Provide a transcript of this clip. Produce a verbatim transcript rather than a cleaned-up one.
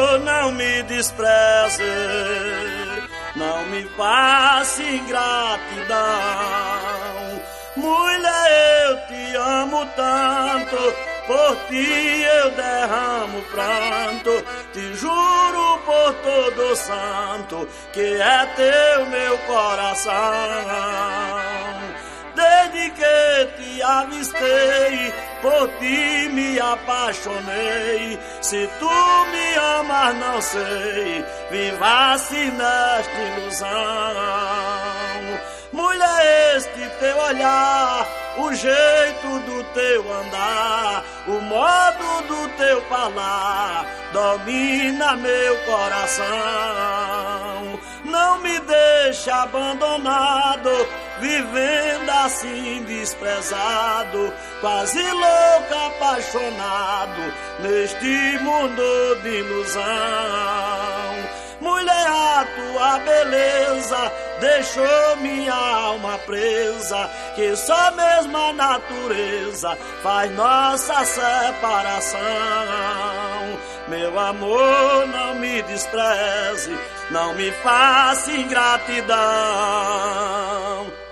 amor, não me despreze, não me faça ingratidão. Mulher, eu te amo tanto, por ti eu derramo pranto. Te juro por todo santo que é teu meu coração. Desde que te avistei, por ti me apaixonei. Se tu me amas, não sei, vivasse nesta ilusão. Mulher, este teu olhar, o jeito do teu andar, o modo do teu falar, domina meu coração. Não me deixa abandonado, vivendo assim desprezado, quase louco, apaixonado, neste mundo de ilusão. Mulher, a tua beleza deixou minha alma presa, que só mesmo a natureza faz nossa separação. Meu amor, não me despreze, não me faça ingratidão.